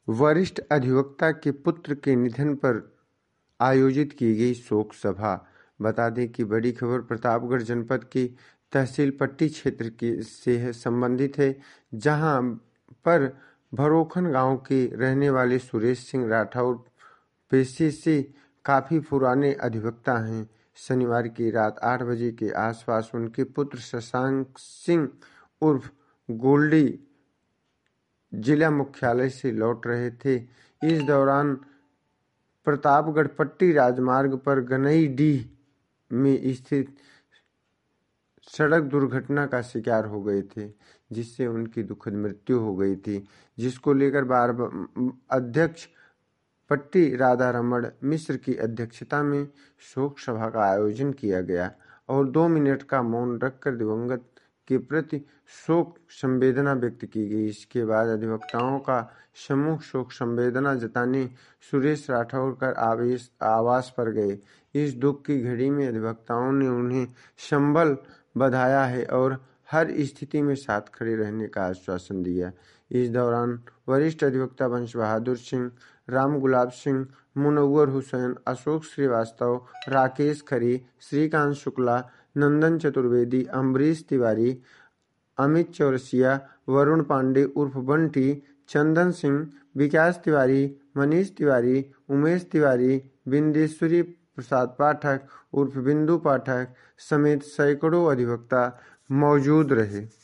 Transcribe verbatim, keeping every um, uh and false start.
वरिष्ठ अधिवक्ता के पुत्र के निधन पर आयोजित की गई शोक सभा। बता दें कि बड़ी खबर प्रतापगढ़ जनपद की तहसील पट्टी क्षेत्र की से संबंधित है, जहां पर भरोखन गांव के रहने वाले सुरेश सिंह राठौर पेशे से काफी पुराने अधिवक्ता हैं। शनिवार की रात आठ बजे के आसपास उनके पुत्र शशांक सिंह उर्फ गोल्डी जिला मुख्यालय से लौट रहे थे। इस दौरान प्रतापगढ़ पट्टी राजमार्ग पर गनईडीह में स्थित सड़क दुर्घटना का शिकार हो गए थे, जिससे उनकी दुखद मृत्यु हो गई थी, जिसको लेकर बार अध्यक्ष पट्टी राधा रमण मिश्र की अध्यक्षता में शोक सभा का आयोजन किया गया और दो मिनट का मौन रखकर दिवंगत के प्रति शोक संवेदना व्यक्त की गई। इसके बाद अधिवक्ताओं का समूह शोक संवेदना जताने सुरेश राठौर कर आवेश आवास पर गए। इस दुख की घड़ी में अधिवक्ताओं ने उन्हें संबल बधाया है और हर स्थिति में साथ खड़े रहने का आश्वासन दिया। इस दौरान वरिष्ठ अधिवक्ता वंश बहादुर सिंह, राम गुलाब सिंह, मुनव्वर हुसैन, अशोक श्रीवास्तव, राकेश खरे, श्रीकांत शुक्ला, नंदन चतुर्वेदी, अम्बरीश तिवारी, अमित चौरसिया, वरुण पांडे उर्फ बंटी, चंदन सिंह, विकास तिवारी, मनीष तिवारी, उमेश तिवारी, बिंदेश्वरी प्रसाद पाठक उर्फ बिंदु पाठक समेत सैकड़ों अधिवक्ता मौजूद रहे।